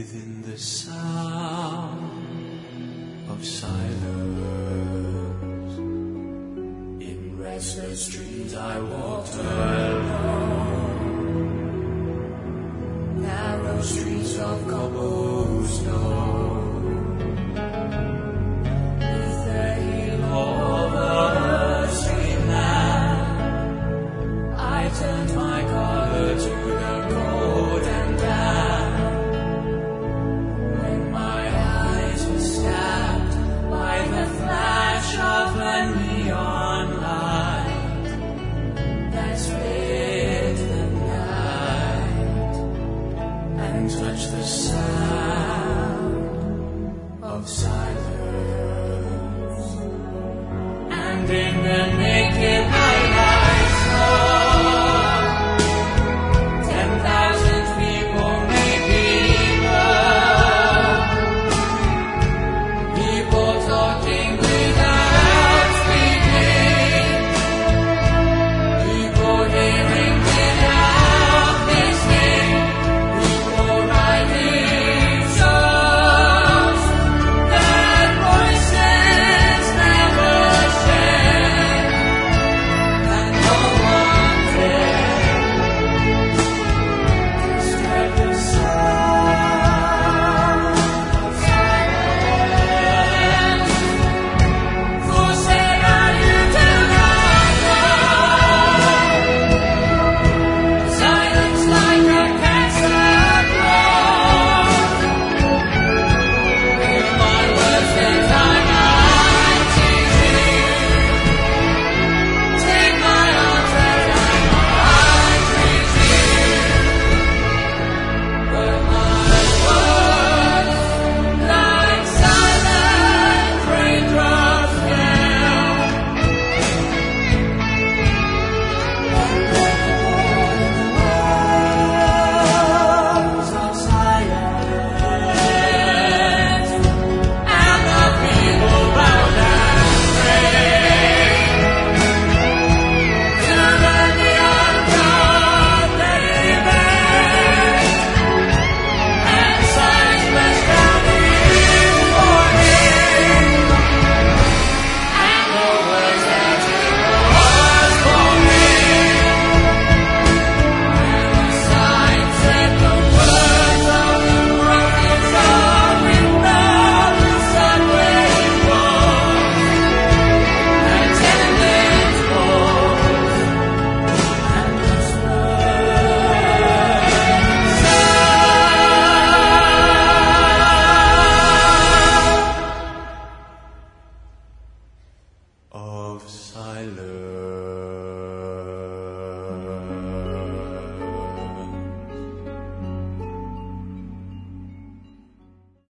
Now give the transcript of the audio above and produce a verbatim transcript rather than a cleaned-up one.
within the sound of silence. In restless dreams I walked alone, narrow streets of cobblestone, with the halo of a street lamp. I turned my collar to the cold and damp. When my eyes were stabbed by the flash of a neon light that split the night and touched the sound of silence.